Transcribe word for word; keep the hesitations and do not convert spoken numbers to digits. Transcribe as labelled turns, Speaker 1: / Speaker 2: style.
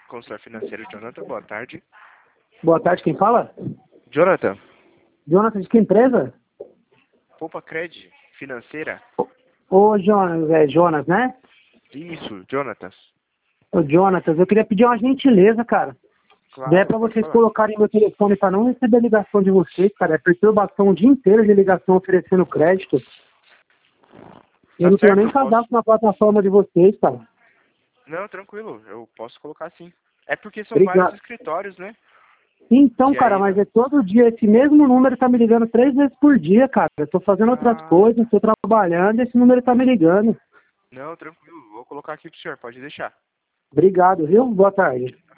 Speaker 1: Consultor financeiro, Jonathan, boa tarde.
Speaker 2: Boa tarde, quem fala?
Speaker 1: Jonathan,
Speaker 2: Jonathan, de que empresa?
Speaker 1: Poupa Cred, financeira.
Speaker 2: Ô, Jonas, é Jonas, né?
Speaker 1: Isso, Jonathan.
Speaker 2: Ô, Jonas, eu queria pedir uma gentileza, cara.
Speaker 1: Claro,
Speaker 2: É pra
Speaker 1: pode
Speaker 2: vocês
Speaker 1: falar.
Speaker 2: colocarem meu telefone pra não receber ligação de vocês, cara. É perturbação o dia inteiro de ligação oferecendo crédito. Eu
Speaker 1: Tá
Speaker 2: não tenho
Speaker 1: certo,
Speaker 2: nem
Speaker 1: eu posso...
Speaker 2: cadastro na plataforma de vocês, cara.
Speaker 1: Não, tranquilo, eu posso colocar sim. É porque são vários
Speaker 2: Obrigado.
Speaker 1: escritórios, né?
Speaker 2: Então,
Speaker 1: E
Speaker 2: cara,
Speaker 1: aí...
Speaker 2: mas é todo dia, esse mesmo número tá me ligando três vezes por dia, cara. Eu tô fazendo outras
Speaker 1: Ah,
Speaker 2: coisas, tô trabalhando, esse número tá me ligando.
Speaker 1: não, tranquilo, vou colocar aqui pro senhor, pode deixar.
Speaker 2: Obrigado, viu? Boa tarde.